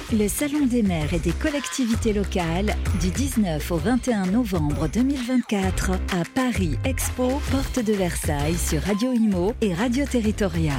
Le Salon des maires et des collectivités locales du 19 au 21 novembre 2024 à Paris Expo, porte de Versailles sur Radio Imo et Radio Territoria.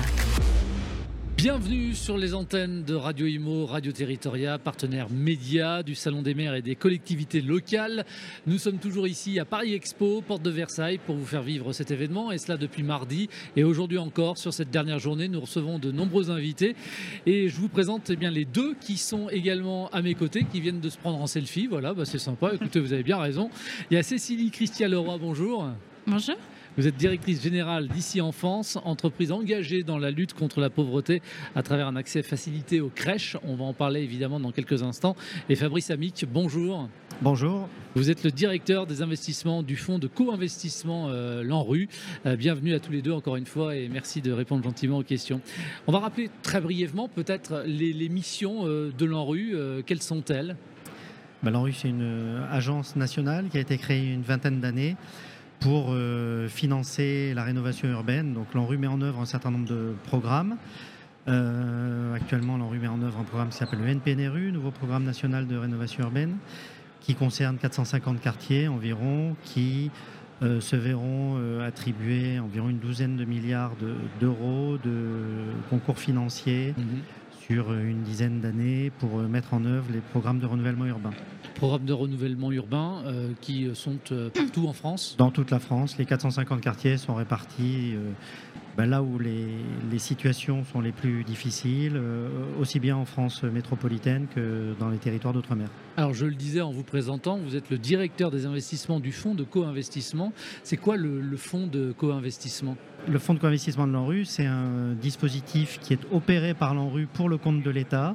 Bienvenue sur les antennes de Radio Imo, Radio Territoria, partenaire média du Salon des maires et des collectivités locales. Nous sommes toujours ici à Paris Expo, porte de Versailles, pour vous faire vivre cet événement, et cela depuis mardi. Et aujourd'hui encore, sur cette dernière journée, nous recevons de nombreux invités. Et je vous présente les deux qui sont également à mes côtés, qui viennent de se prendre en selfie. Voilà, c'est sympa. Écoutez, vous avez bien raison. Il y a Cécilie Christian-Leroy, bonjour. Bonjour. Vous êtes directrice générale d'Ici Enfance, entreprise engagée dans la lutte contre la pauvreté à travers un accès facilité aux crèches. On va en parler évidemment dans quelques instants. Et Fabrice Amic, bonjour. Bonjour. Vous êtes le directeur des investissements du fonds de co-investissement Lanru. Bienvenue à tous les deux encore une fois et merci de répondre gentiment aux questions. On va rappeler très brièvement peut-être les missions de Lanru. Quelles sont-elles ? Lanru, c'est une agence nationale qui a été créée il y a une vingtaine d'années pour financer la rénovation urbaine. Donc Lanru met en œuvre un certain nombre de programmes. Actuellement, Lanru met en œuvre un programme qui s'appelle le NPNRU, Nouveau Programme National de Rénovation Urbaine, qui concerne 450 quartiers environ, qui se verront attribuer environ une douzaine de milliards d'euros de concours financiers sur une dizaine d'années pour mettre en œuvre les programmes de renouvellement urbain. Programmes de renouvellement urbain qui sont partout en France ? Dans toute la France, les 450 quartiers sont répartis là où les situations sont les plus difficiles, aussi bien en France métropolitaine que dans les territoires d'outre-mer. Alors je le disais en vous présentant, vous êtes le directeur des investissements du fonds de co-investissement. C'est quoi le fonds de co-investissement ? Le fonds de co-investissement de Lanru, c'est un dispositif qui est opéré par Lanru pour le compte de l'État,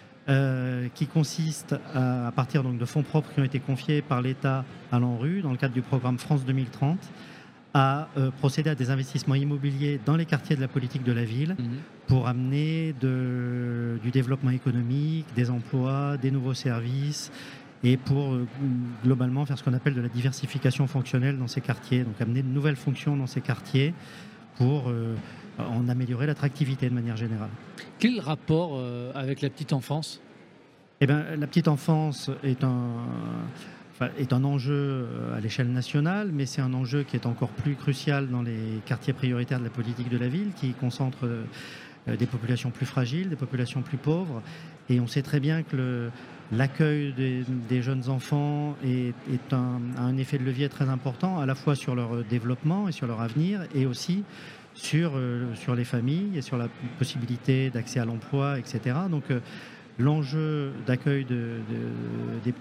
qui consiste à partir donc, de fonds propres qui ont été confiés par l'État à Lanru dans le cadre du programme France 2030, à procéder à des investissements immobiliers dans les quartiers de la politique de la ville pour amener du développement économique, des emplois, des nouveaux services et pour globalement faire ce qu'on appelle de la diversification fonctionnelle dans ces quartiers, donc amener de nouvelles fonctions dans ces quartiers pour en améliorer l'attractivité de manière générale. Quel rapport avec la petite enfance ? La petite enfance est un enjeu à l'échelle nationale, mais c'est un enjeu qui est encore plus crucial dans les quartiers prioritaires de la politique de la ville, qui concentrent des populations plus fragiles, des populations plus pauvres. Et on sait très bien que l'accueil des jeunes enfants a un effet de levier très important, à la fois sur leur développement et sur leur avenir, et aussi sur les familles et sur la possibilité d'accès à l'emploi, etc. Donc, l'enjeu d'accueil des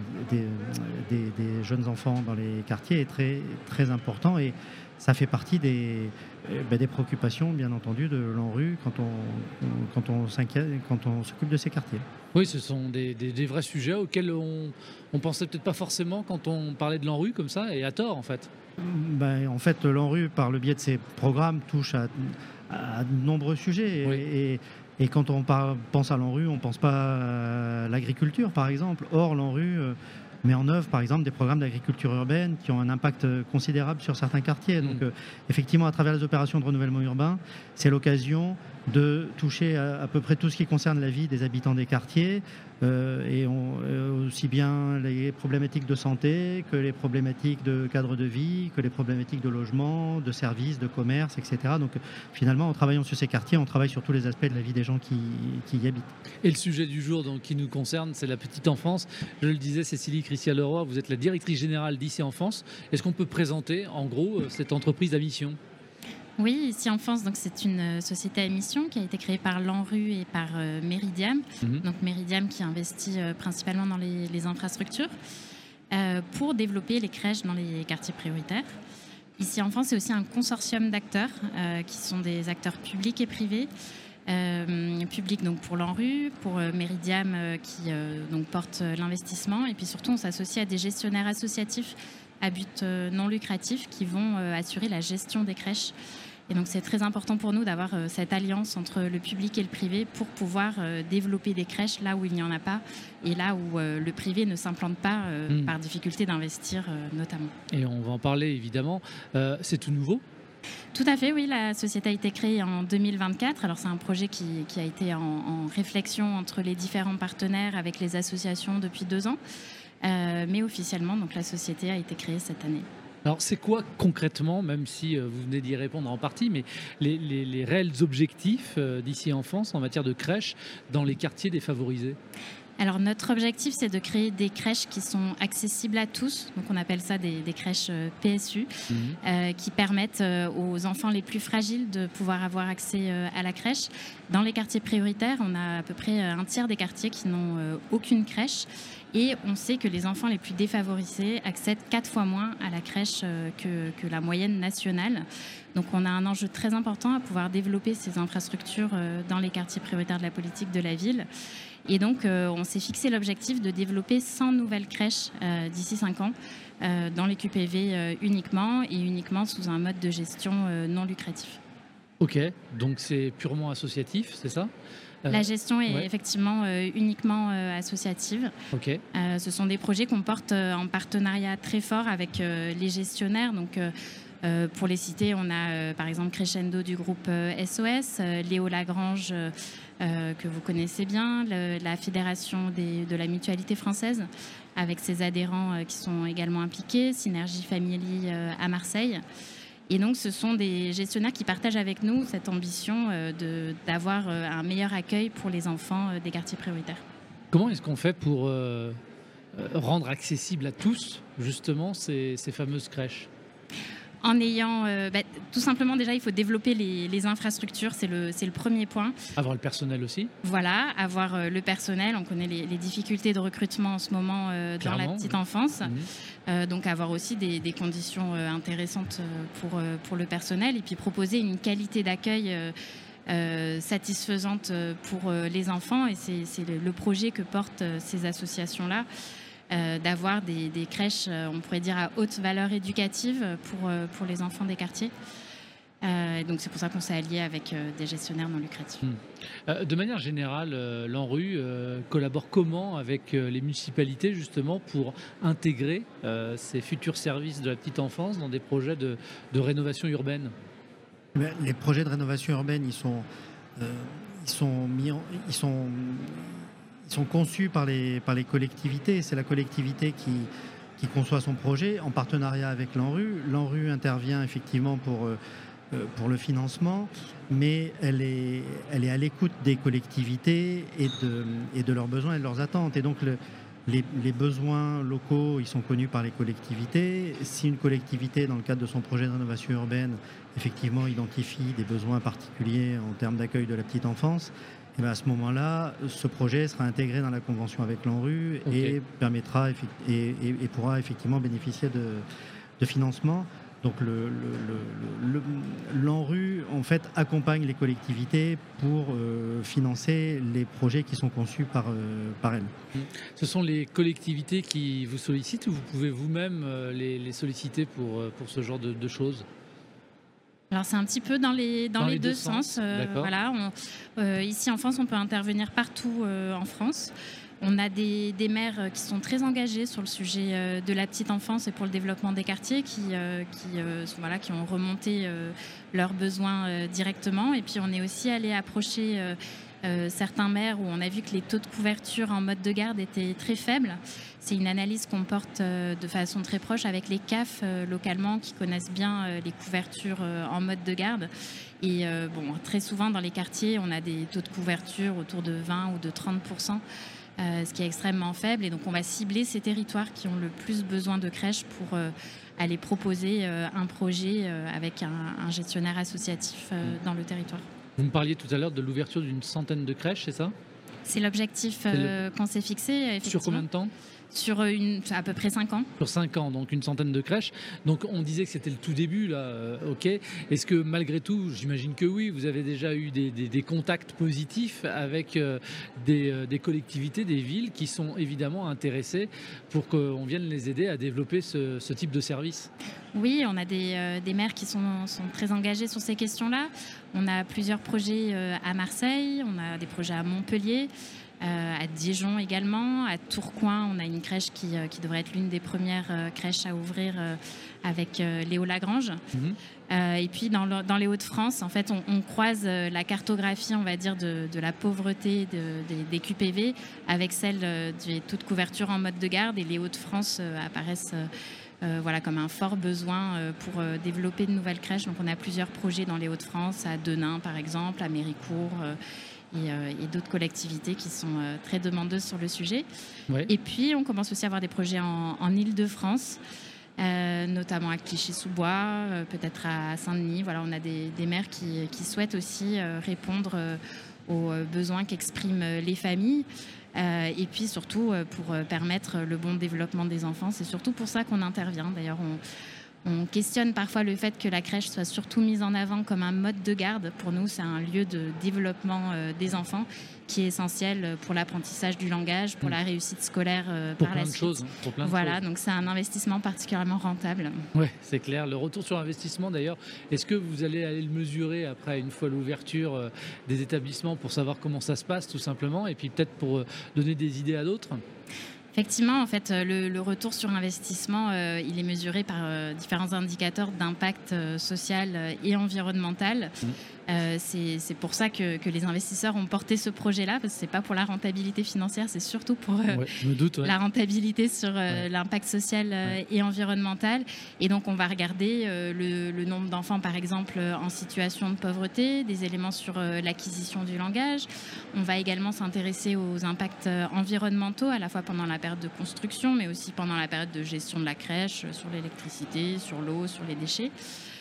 jeunes enfants dans les quartiers est très, très important et ça fait partie des préoccupations, bien entendu, de Lanru quand on s'occupe de ces quartiers. Oui, ce sont des vrais sujets auxquels on pensait peut-être pas forcément quand on parlait de Lanru comme ça, et à tort en fait. En fait, Lanru, par le biais de ses programmes, touche à de nombreux sujets. Oui. Et quand on pense à Lanru, on ne pense pas à l'agriculture, par exemple. Or, Lanru met en œuvre, par exemple, des programmes d'agriculture urbaine qui ont un impact considérable sur certains quartiers. Donc, effectivement, à travers les opérations de renouvellement urbain, c'est l'occasion de toucher à peu près tout ce qui concerne la vie des habitants des quartiers, aussi bien les problématiques de santé que les problématiques de cadre de vie, que les problématiques de logement, de services, de commerce, etc. Donc finalement, en travaillant sur ces quartiers, on travaille sur tous les aspects de la vie des gens qui y habitent. Et le sujet du jour qui nous concerne, c'est la petite enfance. Je le disais, Cécilie Christian-Leroy, vous êtes la directrice générale d'Ici Enfance. Est-ce qu'on peut présenter en gros cette entreprise à mission ? Oui, Ici Enfance, donc c'est une société à mission qui a été créée par Lanru et par Meridiam. Donc Meridiam qui investit principalement dans les infrastructures pour développer les crèches dans les quartiers prioritaires. Ici Enfance, c'est aussi un consortium d'acteurs qui sont des acteurs publics et privés. Public donc pour Lanru, pour Meridiam qui donc porte l'investissement, et puis surtout on s'associe à des gestionnaires associatifs à but non lucratif qui vont assurer la gestion des crèches. Et donc c'est très important pour nous d'avoir cette alliance entre le public et le privé pour pouvoir développer des crèches là où il n'y en a pas et là où le privé ne s'implante pas par difficulté d'investir notamment. Et on va en parler évidemment. C'est tout nouveau ? Tout à fait, oui. La société a été créée en 2024. Alors, c'est un projet qui a été en réflexion entre les différents partenaires avec les associations depuis 2 ans. Mais officiellement, donc, la société a été créée cette année. Alors, c'est quoi concrètement, même si vous venez d'y répondre en partie, mais les réels objectifs d'ici Enfance en matière de crèche dans les quartiers défavorisés? Alors, notre objectif, c'est de créer des crèches qui sont accessibles à tous. Donc, on appelle ça des crèches PSU, qui permettent aux enfants les plus fragiles de pouvoir avoir accès à la crèche. Dans les quartiers prioritaires, on a à peu près un tiers des quartiers qui n'ont aucune crèche. Et on sait que les enfants les plus défavorisés accèdent 4 fois moins à la crèche que la moyenne nationale. Donc on a un enjeu très important à pouvoir développer ces infrastructures dans les quartiers prioritaires de la politique de la ville. Et donc on s'est fixé l'objectif de développer 100 nouvelles crèches d'ici 5 ans dans les QPV uniquement et uniquement sous un mode de gestion non lucratif. Ok, donc c'est purement associatif, c'est ça? La gestion est effectivement uniquement associative. Okay. Ce sont des projets qu'on porte en partenariat très fort avec les gestionnaires. Donc, pour les citer, on a par exemple Crescendo du groupe SOS, Léo Lagrange que vous connaissez bien, la Fédération de la Mutualité Française avec ses adhérents qui sont également impliqués, Synergie Family à Marseille. Et donc, ce sont des gestionnaires qui partagent avec nous cette ambition d'avoir un meilleur accueil pour les enfants des quartiers prioritaires. Comment est-ce qu'on fait pour rendre accessible à tous, justement, ces fameuses crèches ? En ayant, tout simplement, déjà, il faut développer les infrastructures, c'est le premier point. Avoir le personnel aussi. Voilà, avoir le personnel. On connaît les difficultés de recrutement en ce moment dans la petite enfance. Donc, avoir aussi des conditions intéressantes pour le personnel et puis proposer une qualité d'accueil satisfaisante pour les enfants. Et c'est le projet que portent ces associations-là. D'avoir des crèches, on pourrait dire, à haute valeur éducative pour les enfants des quartiers. Donc c'est pour ça qu'on s'est allié avec des gestionnaires non lucratifs. De manière générale, l'ANRU collabore comment avec les municipalités justement pour intégrer ces futurs services de la petite enfance dans des projets de rénovation urbaine? Les projets de rénovation urbaine, ils sont conçus par les collectivités. C'est la collectivité qui conçoit son projet en partenariat avec l'ANRU. L'ANRU intervient effectivement pour le financement, mais elle est à l'écoute des collectivités et de leurs besoins et de leurs attentes. Et donc les besoins locaux, ils sont connus par les collectivités. Si une collectivité, dans le cadre de son projet de rénovation urbaine, effectivement identifie des besoins particuliers en termes d'accueil de la petite enfance, et bien à ce moment-là, ce projet sera intégré dans la convention avec l'ANRU et permettra et pourra effectivement bénéficier de financement. Donc l'ANRU en fait accompagne les collectivités pour financer les projets qui sont conçus par elles. Ce sont les collectivités qui vous sollicitent ou vous pouvez vous-même les solliciter pour ce genre de choses? Alors c'est un petit peu dans les deux sens. Voilà, ici en France, on peut intervenir partout en France. On a des maires qui sont très engagés sur le sujet de la petite enfance et pour le développement des quartiers, qui ont remonté leurs besoins directement. Et puis on est aussi allé approcher certains maires où on a vu que les taux de couverture en mode de garde étaient très faibles. C'est une analyse qu'on porte de façon très proche avec les CAF localement qui connaissent bien les couvertures en mode de garde. Et très souvent dans les quartiers, on a des taux de couverture autour de 20 ou de 30%. Ce qui est extrêmement faible. Et donc, on va cibler ces territoires qui ont le plus besoin de crèches pour aller proposer un projet avec un gestionnaire associatif dans le territoire. Vous me parliez tout à l'heure de l'ouverture d'une centaine de crèches, c'est ça? C'est l'objectif qu'on s'est fixé, effectivement. Sur combien de temps? Sur à peu près 5 ans. Sur 5 ans, donc une centaine de crèches. Donc on disait que c'était le tout début, là, ok. Est-ce que malgré tout, j'imagine que oui, vous avez déjà eu des contacts positifs avec des collectivités, des villes qui sont évidemment intéressées pour qu'on vienne les aider à développer ce type de service? Oui, on a des maires qui sont très engagés sur ces questions-là. On a plusieurs projets à Marseille, on a des projets à Montpellier. à Dijon également. À Tourcoing, on a une crèche qui devrait être l'une des premières crèches à ouvrir avec Léo Lagrange. Et puis dans les Hauts-de-France, en fait, on croise la cartographie, on va dire, de la pauvreté des QPV avec celle des taux de couverture en mode de garde. Et les Hauts-de-France apparaissent comme un fort besoin pour développer de nouvelles crèches. Donc on a plusieurs projets dans les Hauts-de-France, à Denain par exemple, à Méricourt et d'autres collectivités qui sont très demandeuses sur le sujet. Ouais. Et puis on commence aussi à avoir des projets en Île-de-France, notamment à Clichy-sous-Bois, peut-être à Saint-Denis. Voilà, on a des maires qui souhaitent aussi répondre aux besoins qu'expriment les familles. Et puis surtout pour permettre le bon développement des enfants. C'est surtout pour ça qu'on intervient. D'ailleurs, on questionne parfois le fait que la crèche soit surtout mise en avant comme un mode de garde. Pour nous, c'est un lieu de développement des enfants qui est essentiel pour l'apprentissage du langage, pour la réussite scolaire par la suite. Pour plein de voilà, choses. Donc c'est un investissement particulièrement rentable. Oui, c'est clair. Le retour sur investissement, d'ailleurs, est-ce que vous allez aller le mesurer après, une fois l'ouverture des établissements, pour savoir comment ça se passe, tout simplement, et puis peut-être pour donner des idées à d'autres ? Effectivement, en fait, le retour sur investissement, il est mesuré par différents indicateurs d'impact social et environnemental. C'est pour ça que les investisseurs ont porté ce projet-là, parce que ce n'est pas pour la rentabilité financière, c'est surtout pour la rentabilité sur l'impact social et environnemental. Et donc, on va regarder le nombre d'enfants, par exemple, en situation de pauvreté, des éléments sur l'acquisition du langage. On va également s'intéresser aux impacts environnementaux, à la fois pendant la période de construction, mais aussi pendant la période de gestion de la crèche, sur l'électricité, sur l'eau, sur les déchets.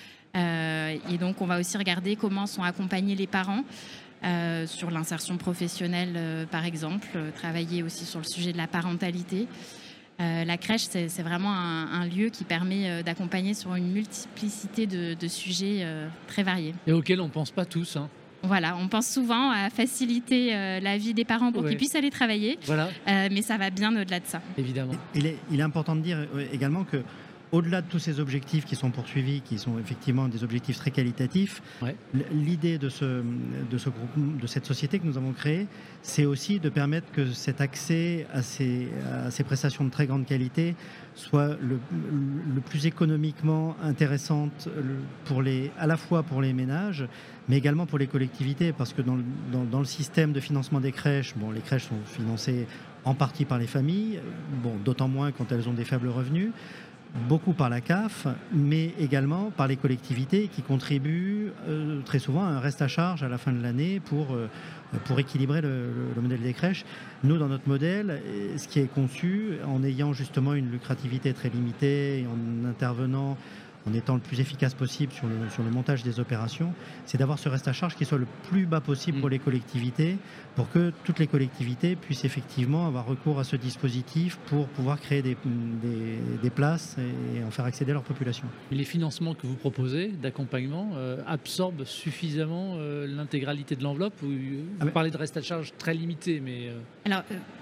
Et donc, on va aussi regarder comment sont accompagnés les parents sur l'insertion professionnelle, par exemple, travailler aussi sur le sujet de la parentalité. La crèche, c'est vraiment un lieu qui permet d'accompagner sur une multiplicité de sujets très variés. Et auxquels on ne pense pas tous, hein. Voilà, on pense souvent à faciliter la vie des parents pour qu'ils puissent aller travailler, mais ça va bien au-delà de ça. Évidemment. Il est important de dire également que, au-delà de tous ces objectifs qui sont poursuivis, qui sont effectivement des objectifs très qualitatifs, l'idée de ce groupe, de cette société que nous avons créée, c'est aussi de permettre que cet accès à ces prestations de très grande qualité soit le plus économiquement intéressante à la fois pour les ménages, mais également pour les collectivités, parce que dans le système de financement des crèches, les crèches sont financées en partie par les familles, d'autant moins quand elles ont des faibles revenus, beaucoup par la CAF, mais également par les collectivités qui contribuent très souvent à un reste à charge à la fin de l'année pour équilibrer le modèle des crèches. Nous, dans notre modèle, ce qui est conçu, en ayant justement une lucrativité très limitée et en intervenant en étant le plus efficace possible sur le montage des opérations, c'est d'avoir ce reste à charge qui soit le plus bas possible pour les collectivités, pour que toutes les collectivités puissent effectivement avoir recours à ce dispositif pour pouvoir créer des places et en faire accéder à leur population. Les financements que vous proposez d'accompagnement absorbent suffisamment l'intégralité de l'enveloppe, ou vous parlez de reste à charge très limité, mais... Alors,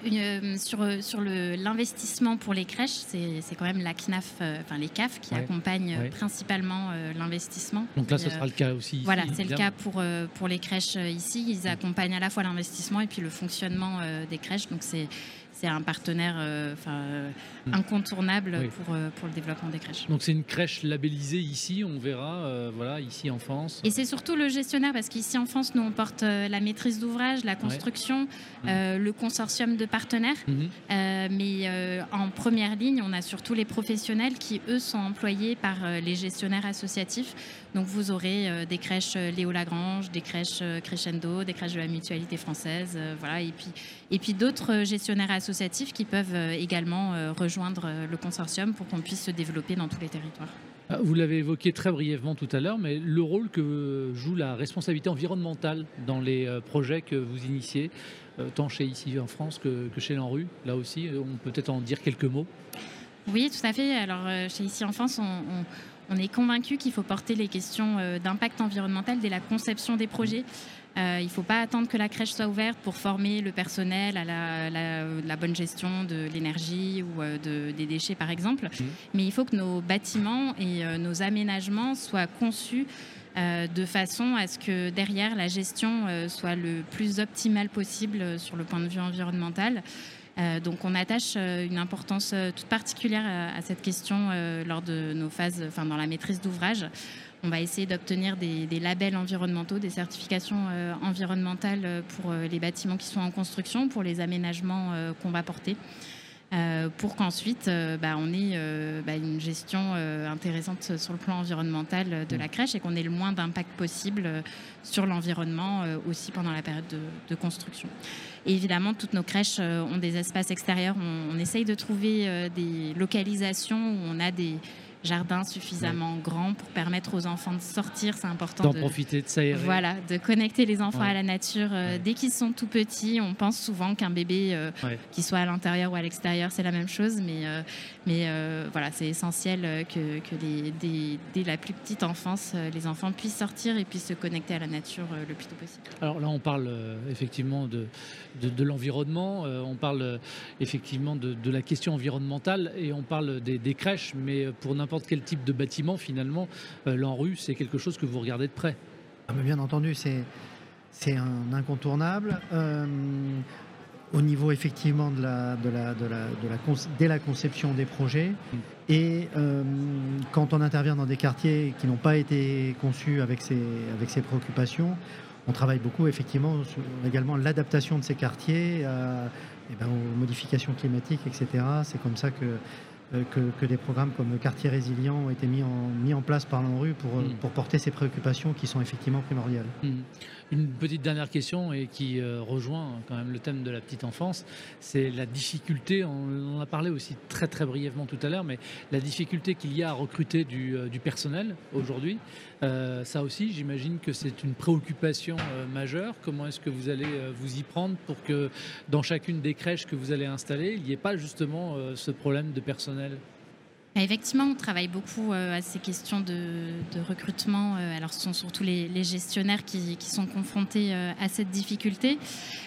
sur l'investissement pour les crèches, c'est quand même la CNAF, les CAF qui accompagnent principalement l'investissement. Donc là, ce sera le cas aussi ici. Voilà, c'est le cas pour les crèches ici. Ils accompagnent à la fois l'investissement et puis le fonctionnement des crèches. Donc c'est un partenaire incontournable pour le développement des crèches. Donc c'est une crèche labellisée ici, on verra, ici en France. Et c'est surtout le gestionnaire, parce qu'ici en France, nous on porte la maîtrise d'ouvrage, la construction, le consortium de partenaires. Mais en première ligne, on a surtout les professionnels qui, eux, sont employés par les gestionnaires associatifs. Donc vous aurez des crèches Léo Lagrange, des crèches Crescendo, des crèches de la Mutualité française, et puis d'autres gestionnaires associatifs qui peuvent également rejoindre le consortium pour qu'on puisse se développer dans tous les territoires. Vous l'avez évoqué très brièvement tout à l'heure, mais le rôle que joue la responsabilité environnementale dans les projets que vous initiez, tant ici en France que chez l'ANRU, là aussi, on peut peut-être en dire quelques mots. Oui, tout à fait. Alors, chez Ici en France, on est convaincu qu'il faut porter les questions d'impact environnemental dès la conception des projets. Il ne faut pas attendre que la crèche soit ouverte pour former le personnel à la bonne gestion de l'énergie ou des déchets, par exemple. Mais il faut que nos bâtiments et nos aménagements soient conçus de façon à ce que derrière la gestion soit le plus optimale possible sur le point de vue environnemental. Donc on attache une importance toute particulière à cette question lors de nos phases, dans la maîtrise d'ouvrage. On va essayer d'obtenir des labels environnementaux, des certifications environnementales pour les bâtiments qui sont en construction, pour les aménagements qu'on va porter. Pour qu'ensuite on ait une gestion intéressante sur le plan environnemental de la crèche et qu'on ait le moins d'impact possible sur l'environnement aussi pendant la période de construction. Et évidemment, toutes nos crèches ont des espaces extérieurs. On essaye de trouver des localisations où on a des jardin suffisamment grand pour permettre aux enfants de sortir. C'est important d'en profiter, de s'aérer. Voilà, de connecter les enfants à la nature. Dès qu'ils sont tout petits, on pense souvent qu'un bébé, qu'il soit à l'intérieur ou à l'extérieur, c'est la même chose. Mais voilà, c'est essentiel que dès la plus petite enfance, les enfants puissent sortir et puissent se connecter à la nature le plus tôt possible. Alors là, on parle effectivement de l'environnement, on parle effectivement de la question environnementale et on parle des crèches, mais pour n'importe quel type de bâtiment, finalement, l'ANRU, c'est quelque chose que vous regardez de près. Bien entendu, c'est un incontournable. Au niveau effectivement dès la conception des projets et quand on intervient dans des quartiers qui n'ont pas été conçus avec ces préoccupations, on travaille beaucoup effectivement sur également l'adaptation de ces quartiers aux modifications climatiques, etc. C'est comme ça que des programmes comme Quartier Résilient ont été mis en place par l'ANRU pour porter ces préoccupations qui sont effectivement primordiales. Une petite dernière question et qui rejoint quand même le thème de la petite enfance, c'est la difficulté, on en a parlé aussi très très brièvement tout à l'heure, mais la difficulté qu'il y a à recruter du personnel aujourd'hui. Ça aussi, j'imagine que c'est une préoccupation majeure. Comment est-ce que vous allez vous y prendre pour que dans chacune des crèches que vous allez installer, il n'y ait pas justement ce problème de personnel ? Effectivement, on travaille beaucoup à ces questions de recrutement. Alors, ce sont surtout les gestionnaires qui sont confrontés à cette difficulté.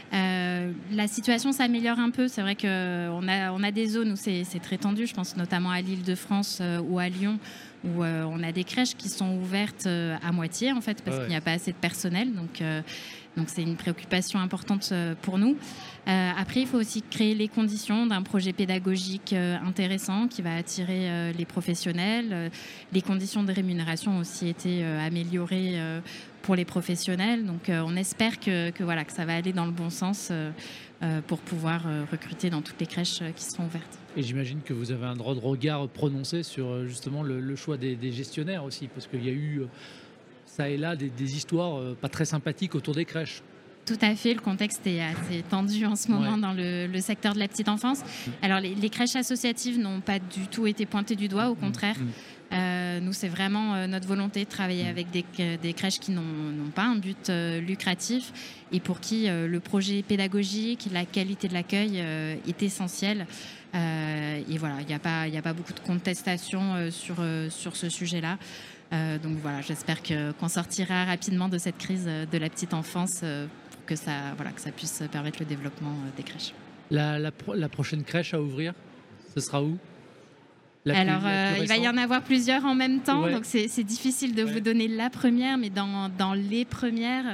La situation s'améliore un peu. C'est vrai qu'on a des zones où c'est très tendu. Je pense notamment à l'Île-de-France ou à Lyon, où on a des crèches qui sont ouvertes à moitié, en fait, parce qu'il n'y a pas assez de personnel. Donc c'est une préoccupation importante pour nous. Après, il faut aussi créer les conditions d'un projet pédagogique intéressant qui va attirer les professionnels. Les conditions de rémunération ont aussi été améliorées pour les professionnels. Donc on espère que ça va aller dans le bon sens pour pouvoir recruter dans toutes les crèches qui seront ouvertes. Et j'imagine que vous avez un droit de regard prononcé sur justement le choix des gestionnaires aussi, parce qu'il y a eu ça et là des histoires pas très sympathiques autour des crèches. Tout à fait, le contexte est assez tendu en ce moment dans le secteur de la petite enfance. Alors les crèches associatives n'ont pas du tout été pointées du doigt, au contraire. Nous, c'est vraiment notre volonté de travailler avec des crèches qui n'ont pas un but lucratif et pour qui le projet pédagogique, la qualité de l'accueil est essentiel. Et voilà, il n'y a pas beaucoup de contestation sur ce sujet-là. Donc voilà, j'espère qu'on sortira rapidement de cette crise de la petite enfance pour que ça puisse permettre le développement des crèches. La prochaine crèche à ouvrir, ce sera où ? Il va y en avoir plusieurs en même temps, donc c'est difficile de vous donner la première, mais dans les premières,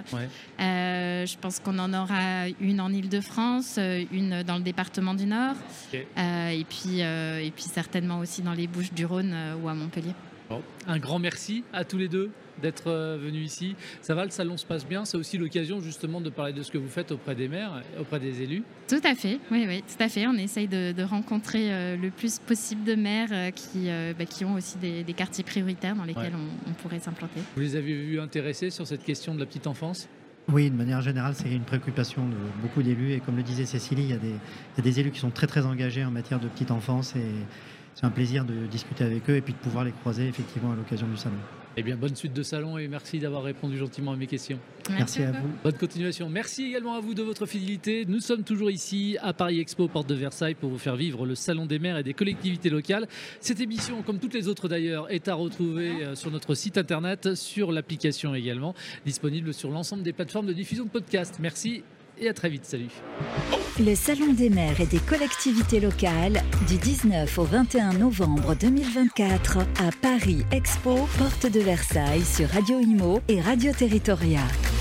je pense qu'on en aura une en Île-de-France, une dans le département du Nord, et puis certainement aussi dans les Bouches-du-Rhône ou à Montpellier. Bon. Un grand merci à tous les deux d'être venus ici. Ça va, le salon se passe bien. C'est aussi l'occasion justement de parler de ce que vous faites auprès des maires, auprès des élus. Tout à fait, oui, tout à fait. On essaye de rencontrer le plus possible de maires qui ont aussi des quartiers prioritaires dans lesquels on pourrait s'implanter. Vous les avez vus intéressés sur cette question de la petite enfance ? Oui, de manière générale, c'est une préoccupation de beaucoup d'élus. Et comme le disait Cécilie, il y a des élus qui sont très très engagés en matière de petite enfance et c'est un plaisir de discuter avec eux et puis de pouvoir les croiser effectivement à l'occasion du salon. Eh bien, bonne suite de salon et merci d'avoir répondu gentiment à mes questions. Merci à vous. Bonne continuation. Merci également à vous de votre fidélité. Nous sommes toujours ici à Paris Expo, porte de Versailles, pour vous faire vivre le Salon des maires et des collectivités locales. Cette émission, comme toutes les autres d'ailleurs, est à retrouver sur notre site internet, sur l'application également, disponible sur l'ensemble des plateformes de diffusion de podcasts. Merci et à très vite. Salut. Le Salon des maires et des collectivités locales du 19 au 21 novembre 2024 à Paris Expo, porte de Versailles sur Radio Imo et Radio Territoria.